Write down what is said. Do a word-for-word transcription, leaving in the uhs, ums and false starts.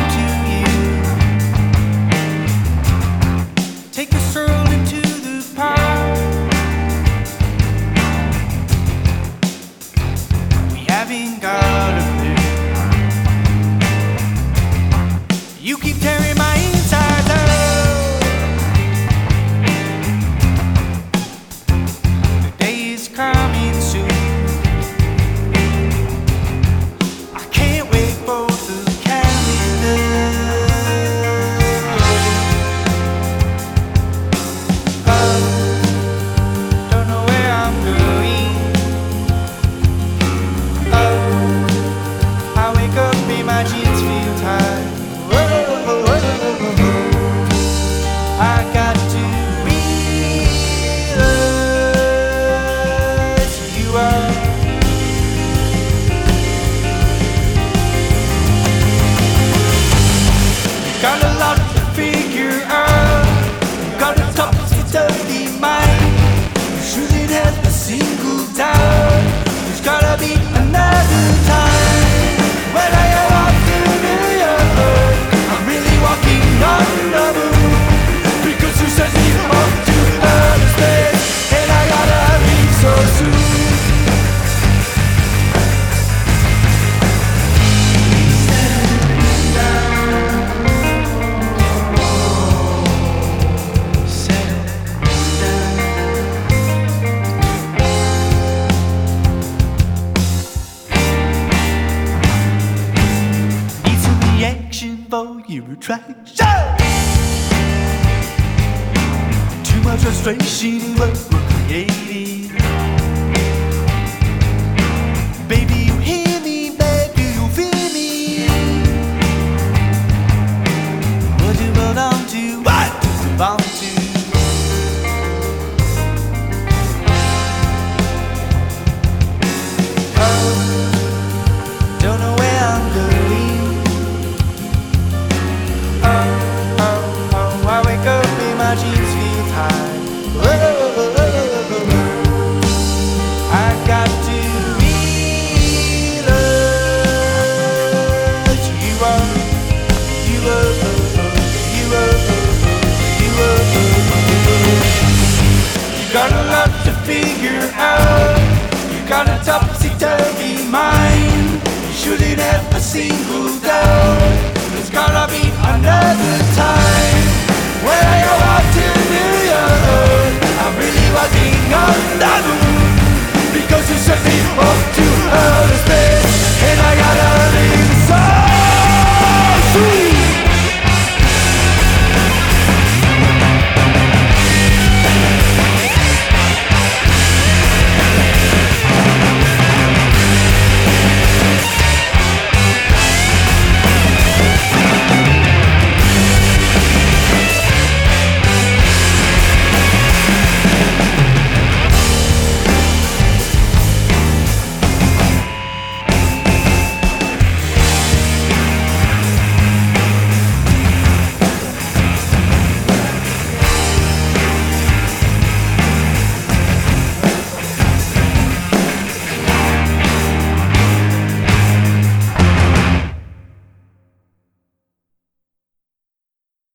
to you. Take a stroll into the park. We haven't got a clue. You keep tearing my insides out. The day is coming soon. I can't wait for the calendar. Oh, don't know where I'm going. Oh, I wake up and my jeans feel tight. I got to realize who you are. Got a lot to figure out. Got a tough, dirty mind. You shouldn't have a single doubt. There's gotta be another time when I go off to New York. I'm really walking on the moon because you sent me off to outer space, and I gotta leave so soon. Need some reaction for your attraction. Too much frustration in what we're creating. Baby, you hear me, baby, you feel me. What you hold on to? What do you want to? Oh, don't know where I'm going. Oh, oh, oh, I wake up and my jeans feel tight. I got to realize who you are. You are, you are, you are. You got a lot to figure out. You got a topsy-turvy mind. You shouldn't have a single doubt. There's gotta be another time when I go out to New York. I'm really walking on the moon because you sent me off to outer space, and I gotta leave so soon.